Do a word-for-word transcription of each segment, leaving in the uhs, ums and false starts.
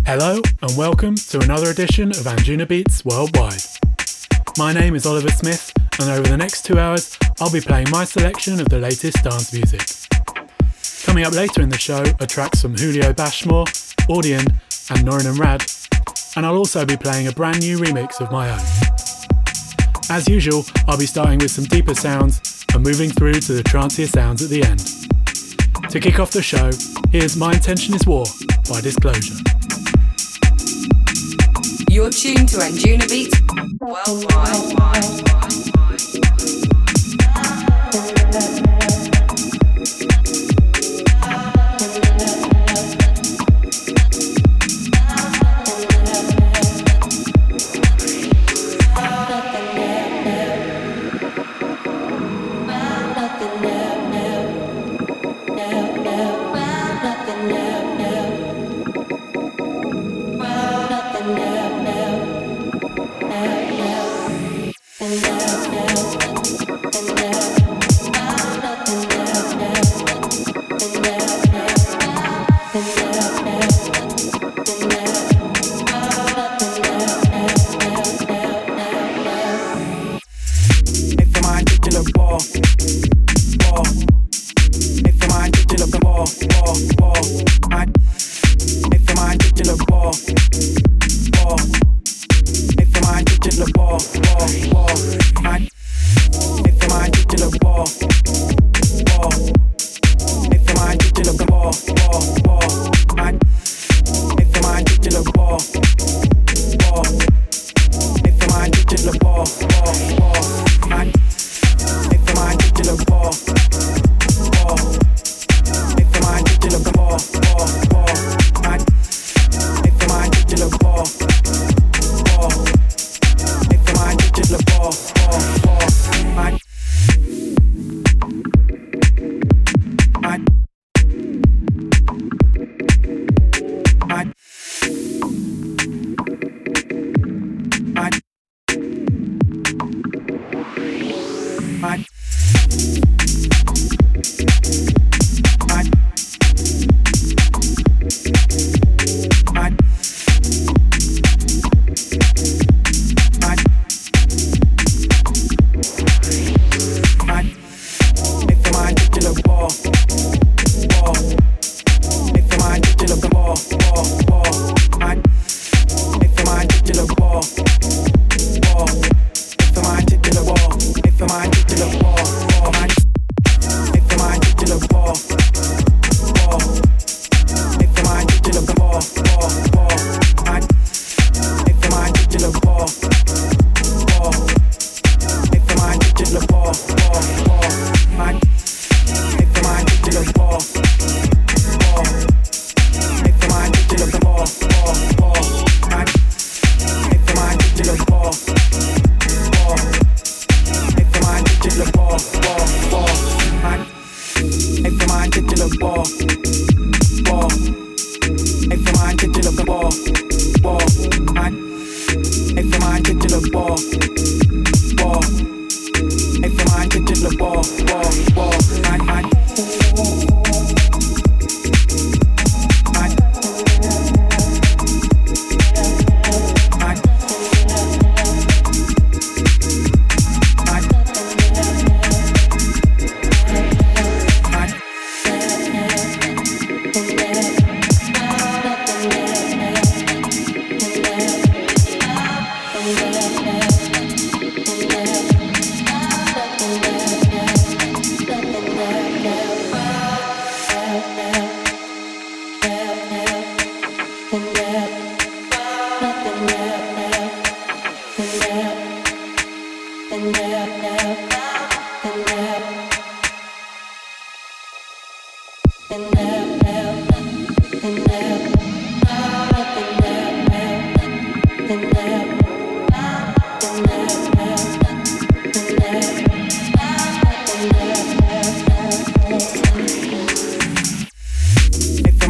Hello and welcome to another edition of Anjuna Beats Worldwide. My name is Oliver Smith, and over the next two hours I'll be playing my selection of the latest dance music. Coming up later in the show are tracks from Julio Bashmore, Audien and Norin and Rad, and I'll also be playing a brand new remix of my own. As usual, I'll be starting with some deeper sounds and moving through to the trancier sounds at the end. To kick off the show, here's My Intention Is War by Disclosure. You're tuned to Anjuna Beats Worldwide.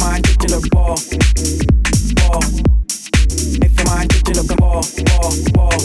Ball, ball. If your mind, you look at ball, ball, ball.